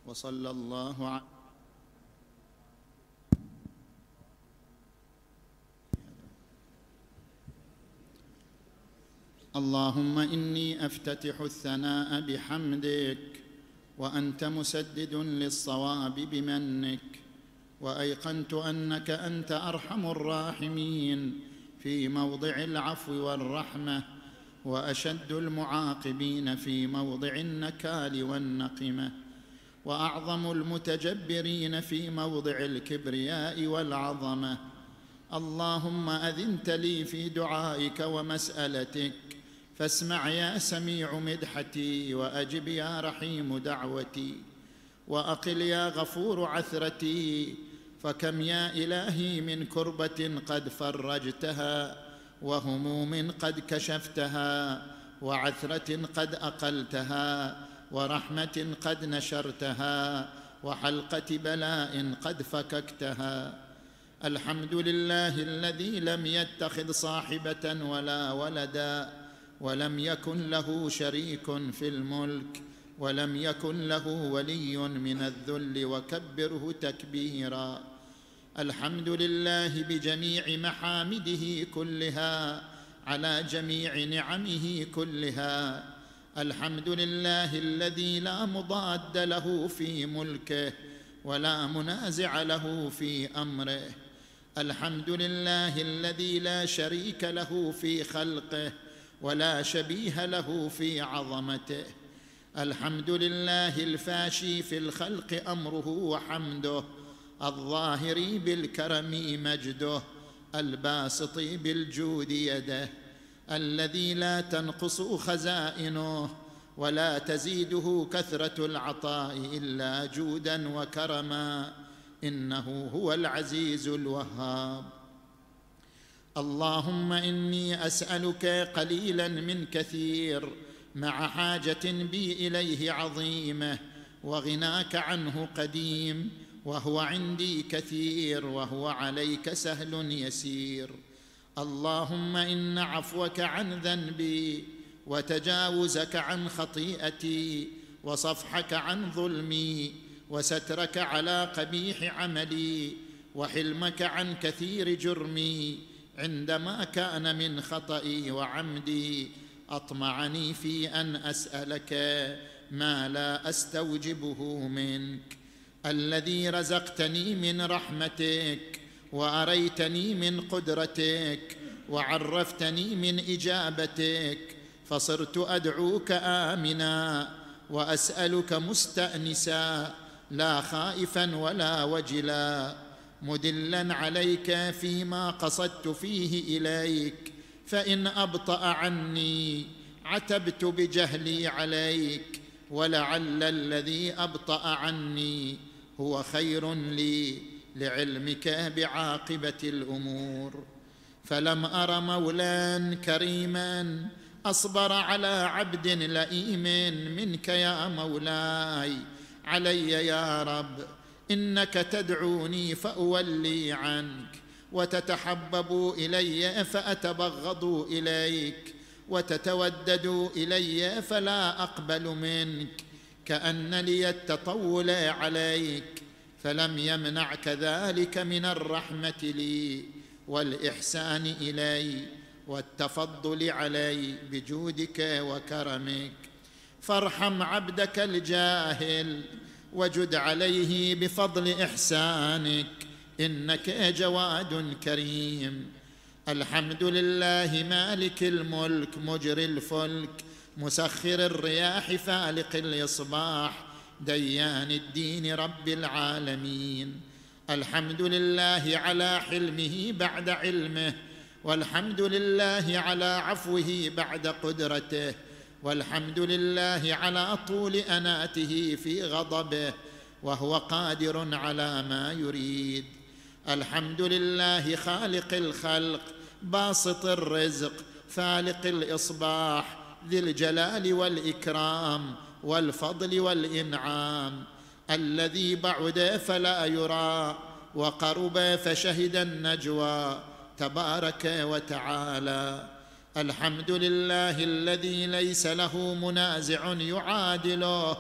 وصلى الله على اللهم إني أفتتح الثناء بحمدك وأنت مسدد للصواب بمنك، وأيقنت أنك أنت أرحم الراحمين في موضع العفو والرحمة، وأشد المعاقبين في موضع النكال والنقمة، وأعظم المتجبرين في موضع الكبرياء والعظمة. اللهم أذنت لي في دعائك ومسألتك، فاسمع يا سميع مدحتي، وأجب يا رحيم دعوتي، وأقل يا غفور عثرتي. فكم يا إلهي من كربة قد فرجتها، وهموم قد كشفتها، وعثرة قد أقلتها، ورحمة قد نشرتها، وحلقة بلاء قد فككتها. الحمد لله الذي لم يتخذ صاحبة ولا ولدا، ولم يكن له شريك في الملك، ولم يكن له ولي من الذل، وكبره تكبيرا. الحمد لله بجميع محامده كلها، على جميع نعمه كلها. الحمد لله الذي لا مضاد له في ملكه، ولا منازع له في أمره. الحمد لله الذي لا شريك له في خلقه، ولا شبيه له في عظمته. الحمد لله الفاشي في الخلق أمره وحمده، الظاهر بالكرم مجده، الباسط بالجود يده، الذي لا تنقص خزائنه، ولا تزيده كثرة العطاء إلا جودا وكرما، إنه هو العزيز الوهاب. اللهم إني أسألك قليلا من كثير، مع حاجة بي إليه عظيمة، وغناك عنه قديم، وهو عندي كثير، وهو عليك سهل يسير. اللهم إن عفوك عن ذنبي، وتجاوزك عن خطيئتي، وصفحك عن ظلمي، وسترك على قبيح عملي، وحلمك عن كثير جرمي، عندما كان من خطئي وعمدي، أطمعني في أن أسألك ما لا أستوجبه منك. الذي رزقتني من رحمتك، وأريتني من قدرتك، وعرفتني من إجابتك، فصرت أدعوك آمنا، وأسألك مستأنسا، لا خائفا ولا وجلا، مدلا عليك فيما قصدت فيه إليك. فإن أبطأ عني عتبت بجهلي عليك، ولعل الذي أبطأ عني هو خير لي، لعلمك بعاقبة الأمور. فلم أر مولا كريما أصبر على عبد لئيم منك يا مولاي علي يا رب. إنك تدعوني فأولي عنك، وتتحبب إلي فأتبغض إليك، وتتودد إلي فلا أقبل منك، كأن لي التطول عليك. فلم يمنعك ذلك من الرحمة لي، والإحسان إلي، والتفضل علي بجودك وكرمك. فارحم عبدك الجاهل، وجد عليه بفضل إحسانك، إنك جواد كريم. الحمد لله مالك الملك، مجري الفلك، مسخر الرياح، فالق الإصباح، ديان الدين، رب العالمين. الحمد لله على حلمه بعد علمه، والحمد لله على عفوه بعد قدرته، والحمد لله على طول أناته في غضبه، وهو قادر على ما يريد. الحمد لله خالق الخلق، باسط الرزق، فالق الإصباح، ذي الجلال والإكرام والفضل والإنعام، الذي بعد فلا يرى، وقرب فشهد النجوى، تبارك وتعالى. الحمد لله الذي ليس له منازع يعادله،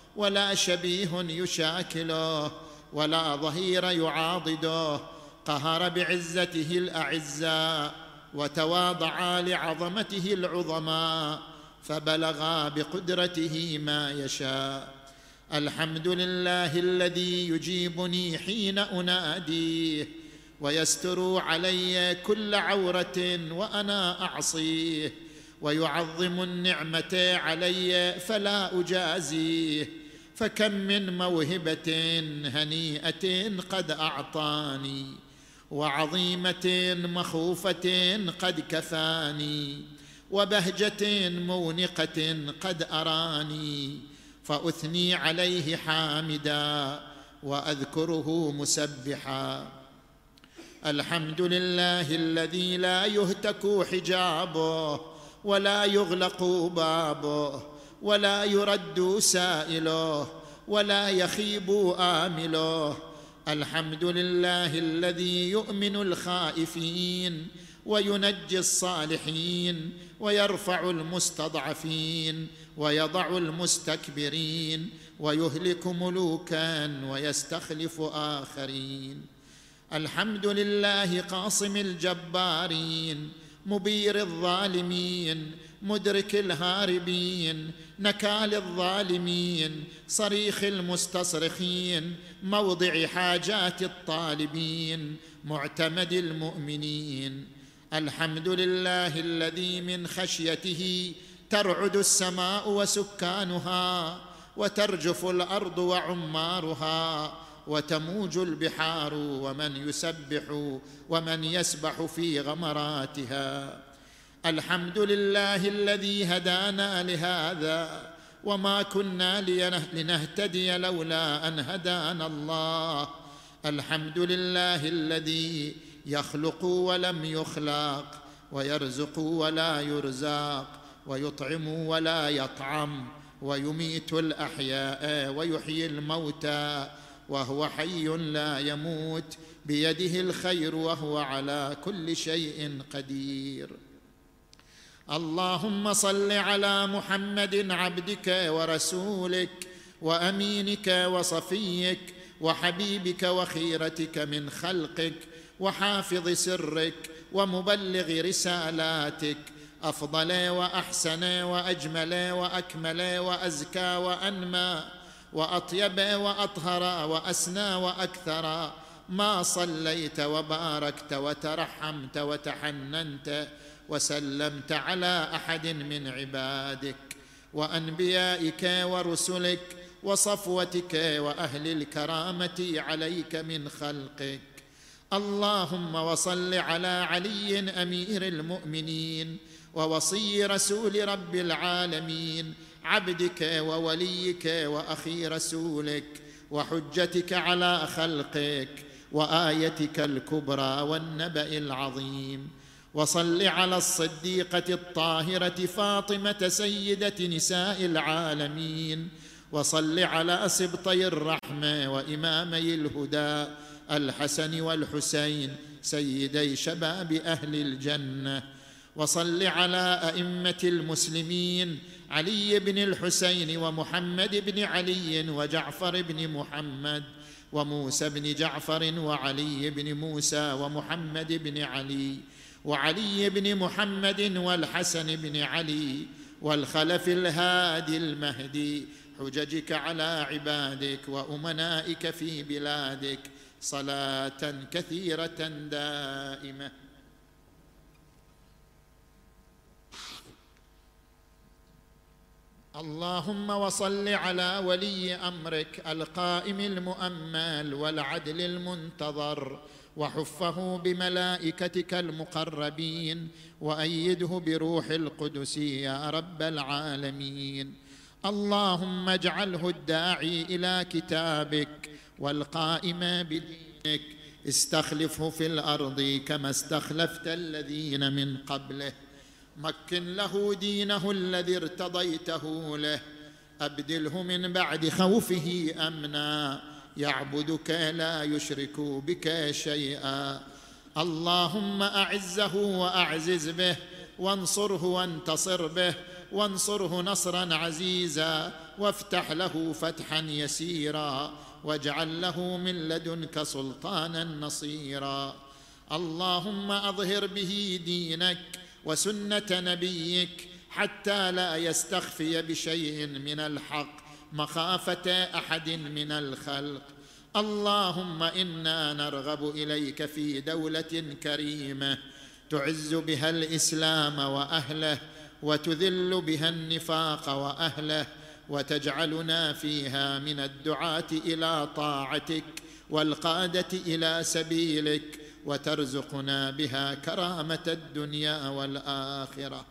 ولا شبيه يشاكله ولا ظهير يعاضده. قهر بعزته الأعزاء وتواضعا لعظمته العظماء، فبلغا بقدرته ما يشاء. الحمد لله الذي يجيبني حين أناديه، ويستر علي كل عورة وأنا أعصيه، ويعظم النعمة علي فلا أجازيه. فكم من موهبة هنيئة قد أعطاني، وعظيمة مخوفة قد كفاني، وبهجة مونقة قد أراني، فأثني عليه حامدا وأذكره مسبحا. الحمد لله الذي لا يهتك حجابه ولا يغلق بابه ولا يرد سائله ولا يخيب آمله. الحمد لله الذي يؤمن الخائفين وينجي الصالحين ويرفع المستضعفين ويضع المستكبرين ويهلك ملوكا ويستخلف آخرين. الحمد لله قاصم الجبارين، مبير الظالمين، مدرك الهاربين، نكال الظالمين، صريخ المستصرخين، موضع حاجات الطالبين، معتمد المؤمنين. الحمد لله الذي من خشيته ترعد السماء وسكانها، وترجف الأرض وعمارها، وتموج البحار ومن يسبح في غمراتها. الحمد لله الذي هدانا لهذا، وما كنا لنهتدي لولا أن هدانا الله. الحمد لله الذي يخلق ولم يخلق، ويرزق ولا يرزق، ويطعم ولا يطعم، ويميت الأحياء ويحيي الموتى، وهو حي لا يموت، بيده الخير وهو على كل شيء قدير. اللهم صل على محمد عبدك ورسولك وأمينك وصفيك وحبيبك وخيرتك من خلقك، وحافظ سرك ومبلغ رسالاتك، أفضل وأحسن وأجمل وأكمل وأزكى وأنمى وأطيب وأطهر وأسنى وأكثر ما صليت وباركت وترحمت وتحننت وسلمت على أحد من عبادك وأنبيائك ورسلك وصفوتك وأهل الكرامة عليك من خلقك. اللهم وصل على علي أمير المؤمنين ووصي رسول رب العالمين، عبدك ووليك وأخي رسولك، وحجتك على خلقك، وآيتك الكبرى والنبأ العظيم. وصل على الصديقة الطاهرة فاطمة سيدة نساء العالمين، وصل على سبطي الرحمة وإمامي الهدى الحسن والحسين سيدي شباب أهل الجنة. وصل على أئمة المسلمين علي بن الحسين ومحمد بن علي وجعفر بن محمد وموسى بن جعفر وعلي بن موسى ومحمد بن علي وعلي بن محمد والحسن بن علي والخلف الهادي المهدي، حججك على عبادك وأمنائك في بلادك، صلاة كثيرة دائمة. اللهم وصل على ولي أمرك القائم المؤمل والعدل المنتظر، وحفه بملائكتك المقربين، وأيده بروح القدس يا رب العالمين. اللهم اجعله الداعي إلى كتابك والقائم بدينك، استخلفه في الأرض كما استخلفت الذين من قبله. مكن له دينه الذي ارتضيته له، أبدله من بعد خوفه أمنا، يعبدك لا يشرك بك شيئا. اللهم أعزه وأعزز به، وانصره وانتصر به، وانصره نصرا عزيزا، وافتح له فتحا يسيرا، واجعل له من لدنك سلطانا نصيرا. اللهم أظهر به دينك وسنة نبيك حتى لا يستخفي بشيء من الحق مخافة أحد من الخلق. اللهم إنا نرغب إليك في دولة كريمة تعز بها الإسلام وأهله، وتذل بها النفاق وأهله، وتجعلنا فيها من الدعاة إلى طاعتك والقادة إلى سبيلك، وترزقنا بها كرامة الدنيا والآخرة.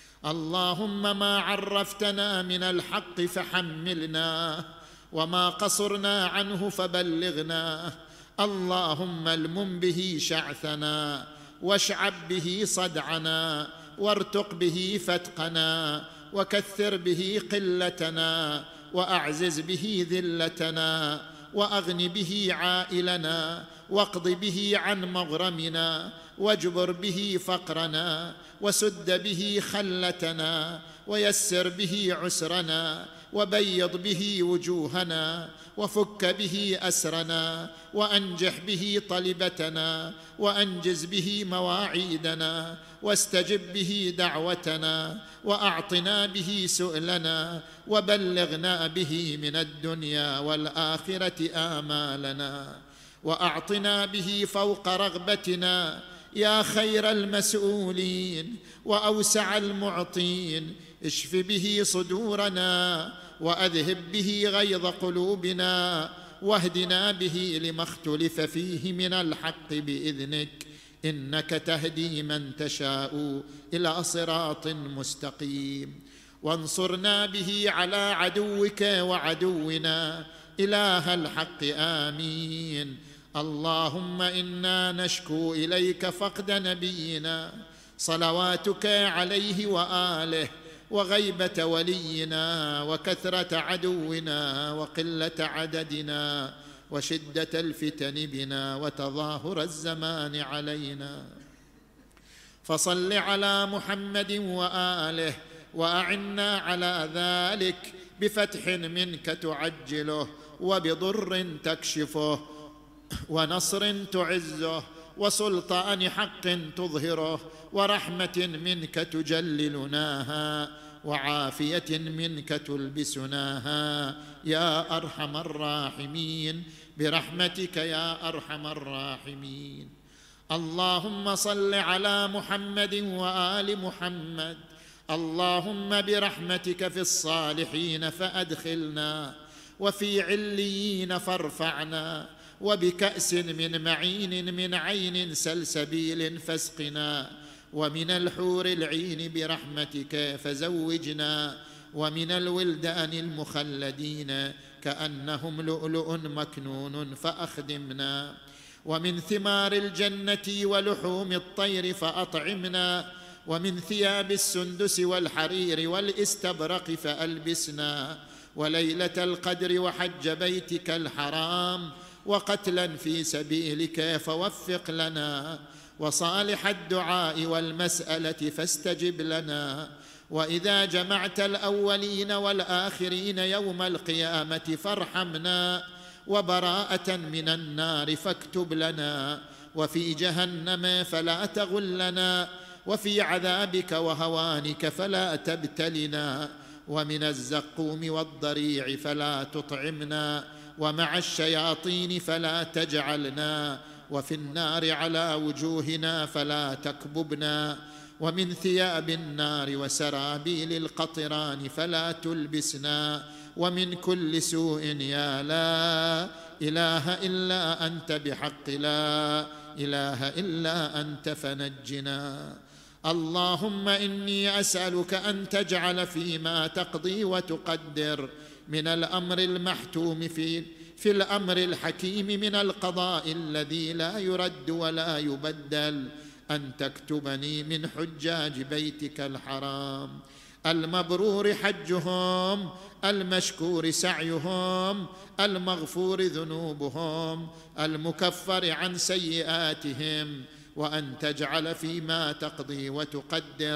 اللهم ما عرفتنا من الحق فحملنا، وما قصرنا عنه فبلغنا. اللهم المم به شعثنا، واشعب به صدعنا، وارتق به فتقنا، وكثر به قلتنا، وأعزز به ذلتنا، وأغن به عائلنا، واقض به عن مغرمنا، واجبر به فقرنا، وسد به خلتنا، ويسر به عسرنا، وبيض به وجوهنا، وفك به أسرنا، وأنجح به طلبتنا، وأنجز به مواعيدنا، واستجب به دعوتنا، وأعطنا به سؤلنا، وبلغنا به من الدنيا والآخرة آمالنا، وأعطنا به فوق رغبتنا يا خير المسؤولين وأوسع المعطين. اشف به صدورنا، وأذهب به غيظ قلوبنا، واهدنا به لما اختلف فيه من الحق بإذنك، إنك تهدي من تشاء إلى صراط مستقيم. وانصرنا به على عدوك وعدونا إله الحق. آمين. اللهم إنا نشكو إليك فقد نبينا صلواتك عليه وآله، وغيبة ولينا، وكثرة عدونا، وقلة عددنا، وشدة الفتن بنا، وتظاهر الزمان علينا. فصل على محمد وآله، وأعنا على ذلك بفتح منك تعجله، وبضر تكشفه، ونصر تعزه، وسلطان حق تظهره، ورحمة منك تجللناها، وعافية منك تلبسناها يا أرحم الراحمين، برحمتك يا أرحم الراحمين. اللهم صل على محمد وآل محمد. اللهم برحمتك في الصالحين فأدخلنا، وفي عليين فارفعنا، وبكأس من معين من عين سلسبيل فاسقنا، ومن الحور العين برحمتك فزوجنا، ومن الولدان المخلدين كأنهم لؤلؤ مكنون فأخدمنا، ومن ثمار الجنة ولحوم الطير فأطعمنا، ومن ثياب السندس والحرير والاستبرق فألبسنا، وليلة القدر وحج بيتك الحرام وقتلا في سبيلك فوفق لنا، وصالح الدعاء والمسألة فاستجب لنا، وإذا جمعت الأولين والآخرين يوم القيامة فارحمنا، وبراءة من النار فاكتب لنا، وفي جهنم فلا تغلنا، وفي عذابك وهوانك فلا تبتلنا، ومن الزقوم والضريع فلا تطعمنا، ومع الشياطين فلا تجعلنا، وفي النار على وجوهنا فلا تكببنا، ومن ثياب النار وسرابيل القطران فلا تلبسنا، ومن كل سوء يا لا إله إلا أنت بحق لا إله إلا أنت فنجنا. اللهم إني أسألك أن تجعل فيما تقضي وتقدر من الأمر المحتوم في الأمر الحكيم من القضاء الذي لا يرد ولا يبدل، أن تكتبني من حجاج بيتك الحرام المبرور حجهم، المشكور سعيهم، المغفور ذنوبهم، المكفر عن سيئاتهم، وأن تجعل فيما تقضي وتقدر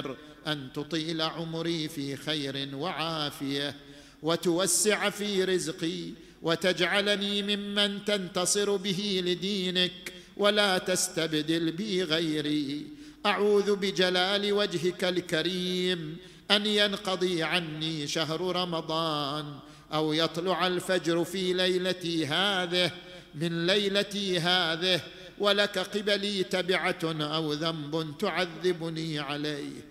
أن تطيل عمري في خير وعافية، وتوسع في رزقي، وتجعلني ممن تنتصر به لدينك ولا تستبدل بي غيري. أعوذ بجلال وجهك الكريم أن ينقضي عني شهر رمضان، أو يطلع الفجر في ليلتي هذه من ليلتي هذه ولك قبلي تبعة أو ذنب تعذبني عليه.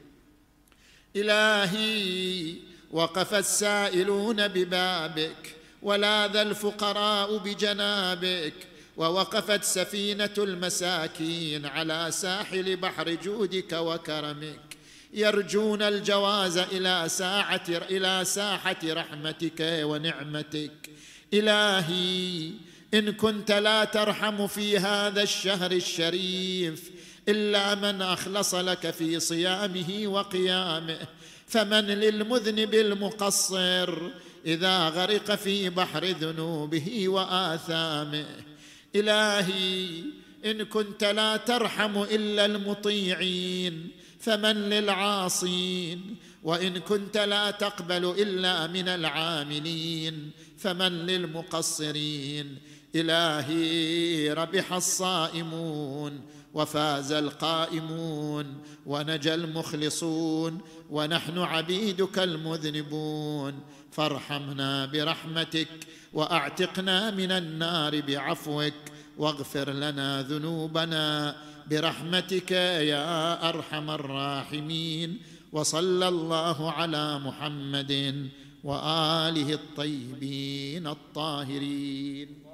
إلهي، وقف السائلون ببابك، ولاذ الفقراء بجنابك، ووقفت سفينة المساكين على ساحل بحر جودك وكرمك، يرجون الجواز إلى ساحة رحمتك ونعمتك. إلهي، إن كنت لا ترحم في هذا الشهر الشريف إلا من أخلص لك في صيامه وقيامه، فمن للمذنب المقصر إذا غرق في بحر ذنوبه وآثامه. إلهي، إن كنت لا ترحم إلا المطيعين فمن للعاصين، وإن كنت لا تقبل إلا من العاملين فمن للمقصرين. إلهي، ربح الصائمون وفاز القائمون ونجى المخلصون، ونحن عبيدك المذنبون، فارحمنا برحمتك وأعتقنا من النار بعفوك، واغفر لنا ذنوبنا برحمتك يا أرحم الراحمين. وصلى الله على محمد وآله الطيبين الطاهرين.